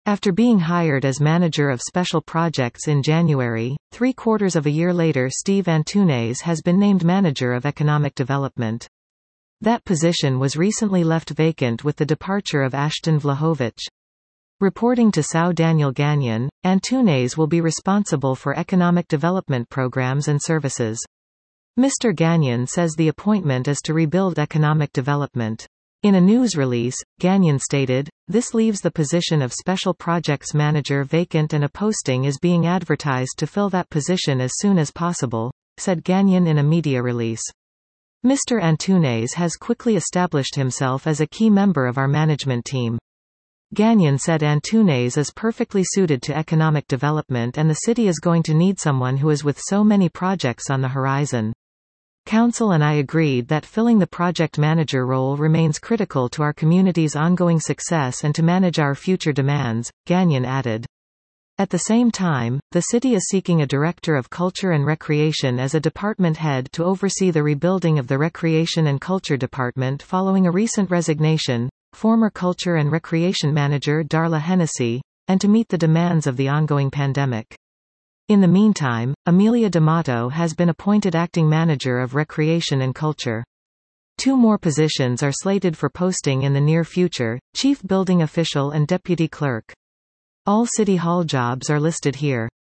After being hired as manager of special projects in January, 3/4 of a year later Steve Antunes has been named manager of economic development. That position was recently left vacant with the departure of Ashton Vlahovic. Reporting to São Daniel Gagnon, Antunes will be responsible for economic development programs and services. Mr. Gagnon says the appointment is to rebuild economic development. In a news release, Gagnon stated, "This leaves the position of Special Projects Manager vacant and a posting is being advertised to fill that position as soon as possible," said Gagnon in a media release. Mr. Antunes has quickly established himself as a key member of our management team. Gagnon said Antunes is perfectly suited to economic development and the city is going to need someone who is with so many projects on the horizon. Council and I agreed that filling the project manager role remains critical to our community's ongoing success and to manage our future demands," Gagnon added. At the same time, the city is seeking a director of culture and recreation as a department head to oversee the rebuilding of the Recreation and Culture Department following a recent resignation, former Culture and Recreation Manager Darla Hennessy, and to meet the demands of the ongoing pandemic. In the meantime, Amelia D'Amato has been appointed acting manager of Recreation and Culture. 2 more positions are slated for posting in the near future, chief building official and deputy clerk. All City Hall jobs are listed here.